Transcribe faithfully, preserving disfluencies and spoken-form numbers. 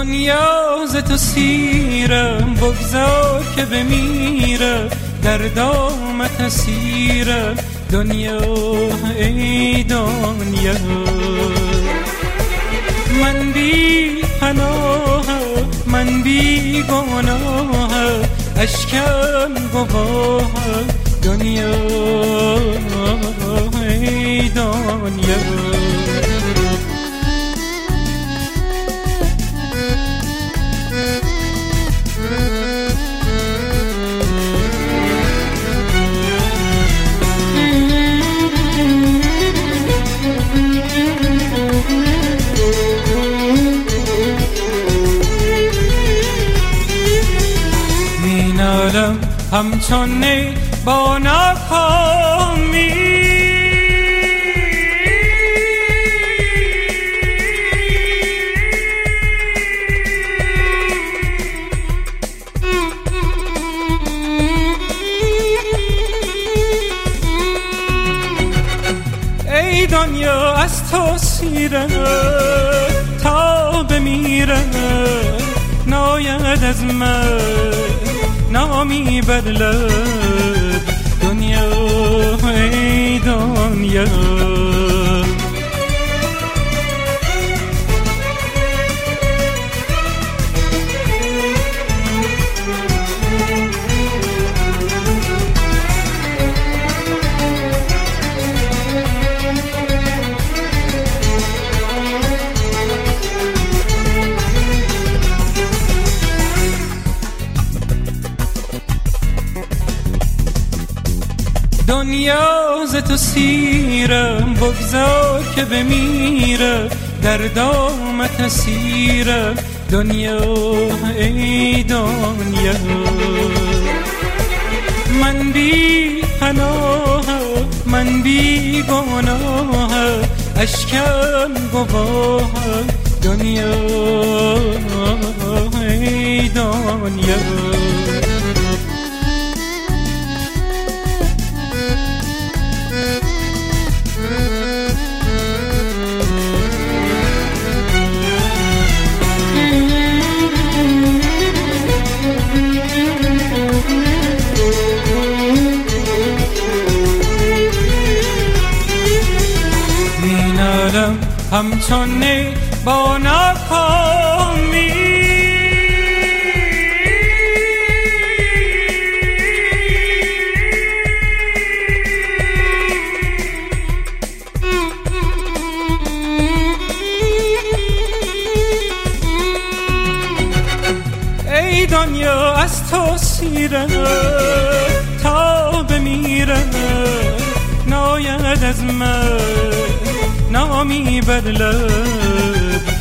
دنیا ز تو سیرم، بگذار که بمیرم، در دامت اسیرم. دنیا ای دنیا، من بی پناهم، من بی گناهم، اشکم گواهم. دنیا ای دنیا، مینالم همچون نی با ناکامی، ای دنیا از تو سیرم تا بمیرم، ناید از من نامی بر لب. دنیا ای دنیا، دنیا ز تو سیرم، بگذار که بمیرم، در دامت اسیرم. دنیا ای دنیا، من بی پناهم، من بی گناهم، اشکم گواهم. دنیا ای دنیا، مینالم همچون نی با ناکامی، ای دنیا از تو سیرم تا بمیرم، ناید از من نامی بر لب.